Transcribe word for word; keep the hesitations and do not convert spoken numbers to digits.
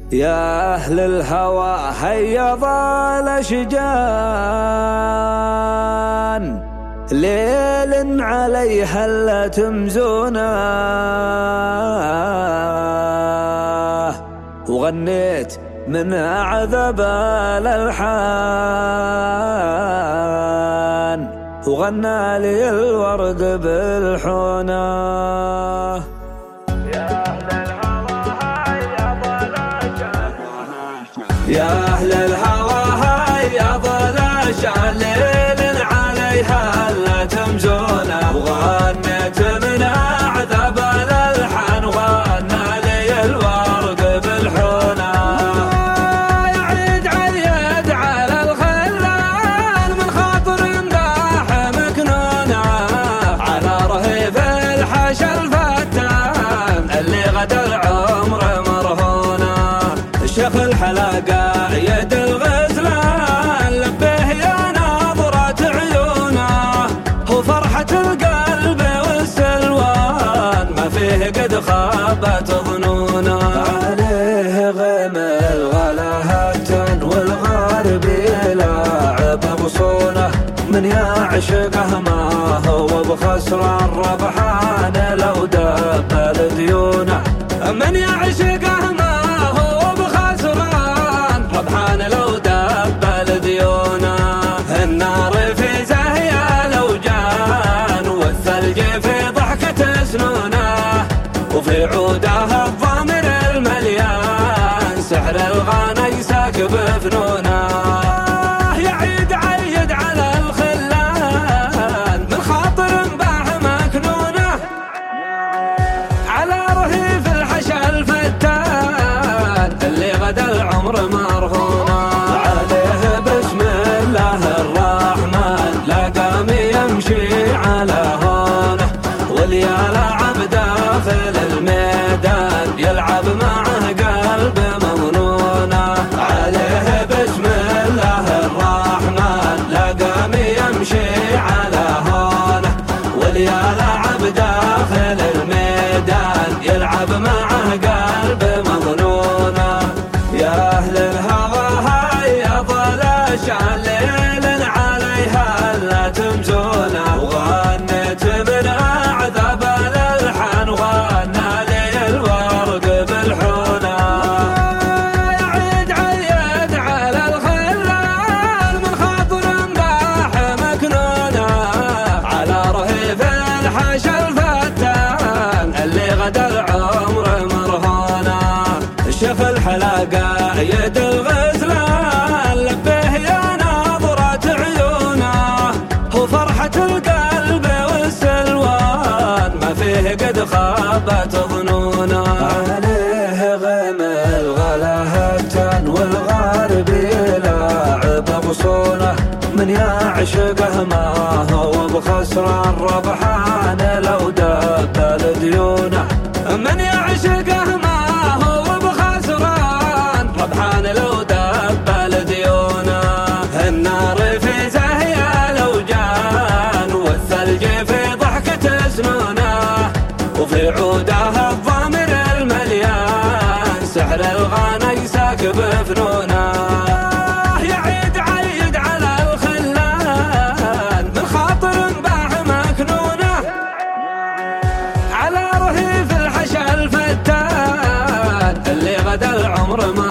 يا أهل الهوى هيا الأشجان، ليل عليها لا تمزونا، وغنيت من أعذب الألحان، وغنى لي الورد بالحونة. يا أهل الهوى هيا ضلاشان، ليل عليها لا تمزونا، وغنيت من أعذب الألحان، وغنى لي الورد بالحونة. يا عيد عيد على الخلان، من خاطر مداح مكنونة، على رهيف الحشا الفتان، اللي غدا العمر مرهونة. الشيخ الحلاقة يد الغزلان، لبيه يا ناظرة عيونه، هو فرحة القلب والسلوان، ما فيه قد خابت ظنونه. عليه غيم الغلاهة والغارب يلاعب بصونه، من يعشقه ما هو بخسران، ربحان لو دبل ديونه. من يعشقه ما هو بخسران، ربحان لو دبل ديونه. النار في زهية لو جان، والثلج في ضحكة سنونه، وفي عودها الضامر المليان، سحر الغانا يساكب فنونه. يا عيد عيد على الخلان، من خاطر مباح مكنونه، على رهيف الحشا الفتان، اللي غدا العمر مرهونه. عليه بسم الله الرحمن، لا قام يمشي على هونه، واليالا عبد داخل الميدان، يلعب معه قلب مظنونه. عليه بسم الله الرحمن، لا قام يمشي على هونه، واليالا عبد داخل الميدان، يلعب معه قلب مظنونه. يا أهل الهوى هيا ضلاشان، ليل عليها لا تمزونا، وغنيت من أعذب الألحان، وغنى لي الورد بالحونة. يا عيد عيد على الخلان، من خاطر مباح مكنونة، على رهيف الحشا الفتان، اللي غدا العمر مرهونة. الشيخ الحلاقة يد الغزلان، لبيه يا ناظرة عيونه، هو فرحة القلب والسلوان، ما فيه قد خابت ظنونه. عليه غيم الغلاهة والغارب يلاعب بصونه، من يعشقه ما هو بخسران، ربحان لو دبل ديونه. من يعشقه ما هو بخسران، ربحان لو دبل ديونه. النار في زهية لو جان، والثلج في ضحكة سنونه، وفي عودها الضامر المليان، سحر الغانا يساكب فنونه. يا عيد عيد على الخلان، من خاطر مباح مكنونه، على رهيف الحشا الفتان، اللي غدا العمر